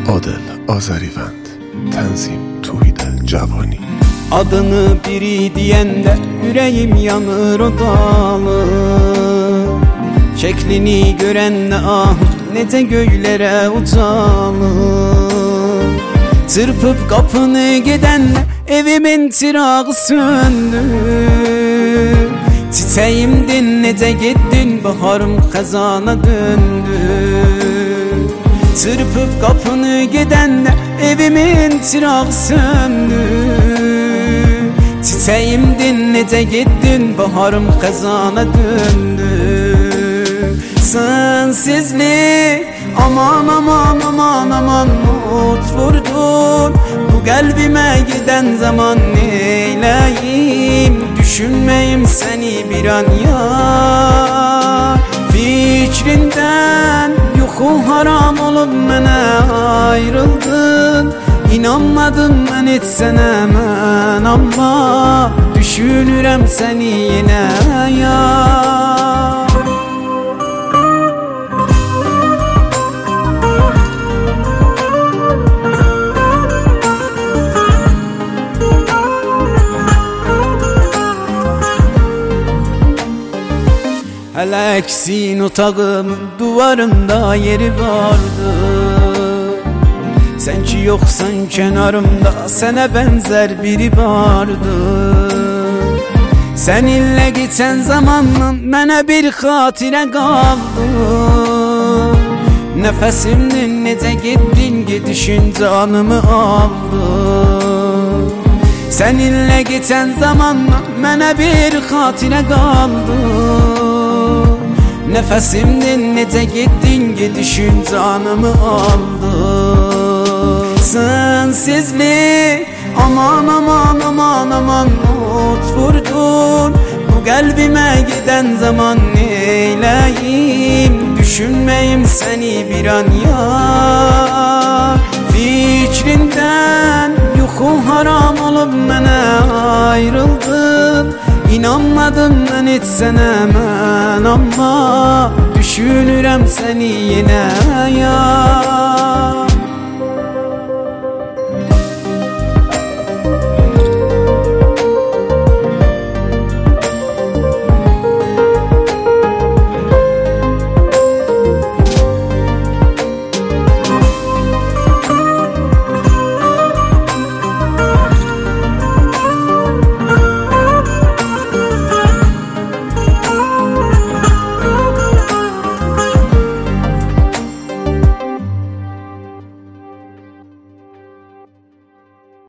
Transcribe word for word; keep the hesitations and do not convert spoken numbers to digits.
Adel Azerivand, Tenzim Tuhidel Cavani. Adını biri diyende yüreğim yanır odalı. Şeklini görenle ah nece göylere ucalı. Çırpıp kapını gidenle evimin çırağı söndü. Çiçeğimdin nece gittin, baharım kazana döndü. Çırpıp kapını gidenle evimin çırağı söndü. Çiçeğimdin nece gittin, baharım kazana döndü. Sensizlik aman aman aman aman mut vurdun. Bu kalbime giden zaman neyleyim, düşünmeyim seni bir an ya. Fikrinden yuxu haram olup mənə ayrıldın. İnanmadım mən heç sənə mən, amma düşünürəm səni yenə ya. Hələ əksin otağımın duvarında yeri vardı. Sen ki yoksan kenarımda sənə bənzər biri vardı. Seninle geçen zamanın mənə bir xatirə qaldı. Nəfəsimdin necə getdin, gedişin canımı aldı. Seninle geçen zamanın mənə bir xatirə qaldı. Nəfəsimdin necə getdin, gedişin canımı aldı. Sensizlik aman aman aman aman mut vurdun. Bu kalbime giden zaman neyleyim, düşünmeyim seni bir an ya. Fikrinden yuxu haram olup mənə ayrıldın. İnanmadım mən heç sənə mən, amma düşünürəm səni yenə ya.